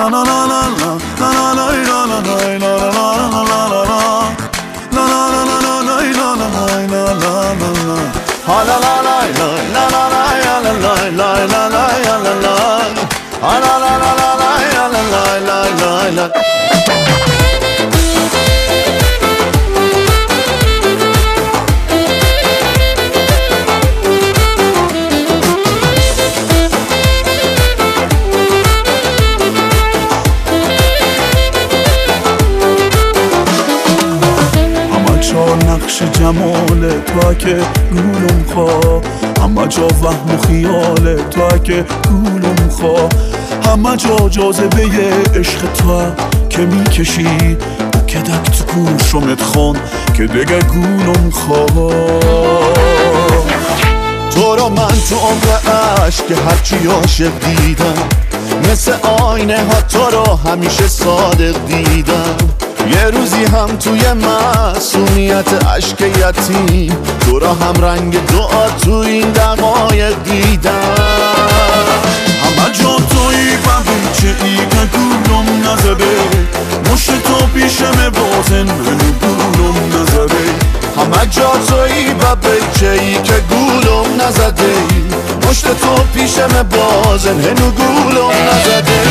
نقش جمال تو که گولم خواه، همه جا وهم و خیال تو که گولم خواه، همه جا جاذبه عشق تو که میکشی که دک تو گوشمت خون که دیگه گولم خواه. تو رو من تو عمر عشق که هرچی عاشق دیدم، مثل آینه ها تو رو همیشه صادق دیدم. یه روزی هم توی معصومیت عشق یتیم، تو را هم رنگ دعا تو این دقایق دیدم. همه جا تویی و بیچه ای که گولم نزده، مشت تو پیشم بازن هنو گولم نزده. همه جا تویی و بیچه ای که گولم نزده، مشت تو پیشم بازن هنو گولم نزده.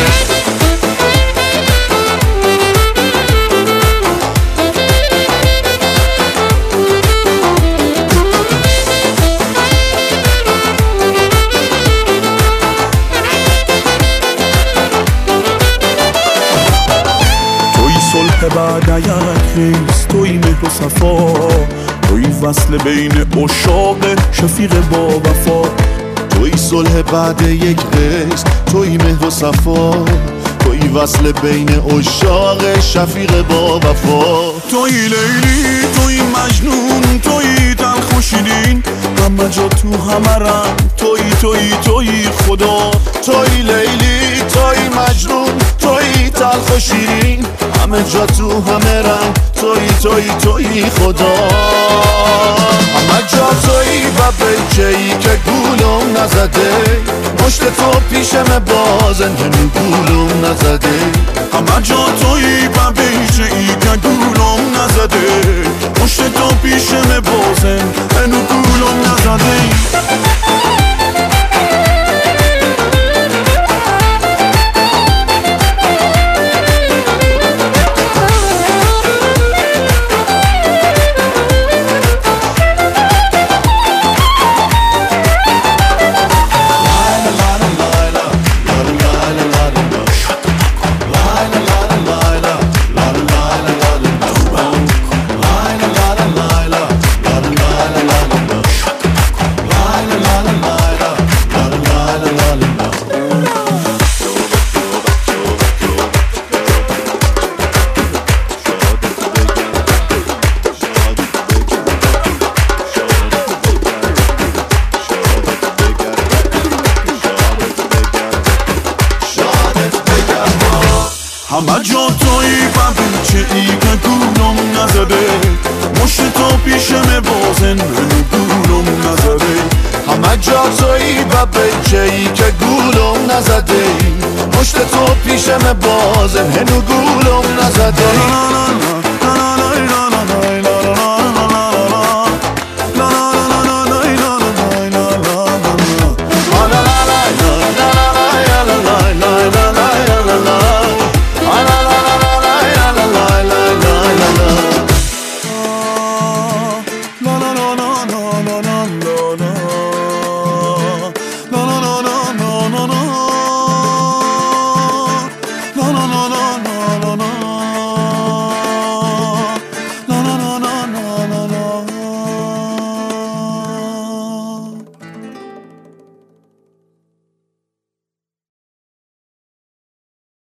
بعد یک ریز توی مهر و صفا، توی وصل بین عشاق شفیق با وفا. توی صلح بعد یک ریز توی مهر و صفا، توی وصل بین عشاق شفیق با وفا. توی لیلی توی مجنون توی تلخ و شیرین، همه جا تو همه رنگ توی خدا. توی لیلی توی مجنون توی تلخ و شیرین، همه جا تو همه رنگ توی خدا. همه جا توی و بیچه ای که گولم نزده، مشت تو پیشم بازن هنو گولم نزده. همه جا توی و بیچه ای که گولم نزده، مشت تو پیشم بازن هنو گولم نزده. همه جا توی و بیچه ای که گولم نزده، مشت تو پیشم بازن هنو گولم نزده. همه جا توی و بیچه ای که گولم نزده، مشت تو پیشم بازن هنو گولم نزده.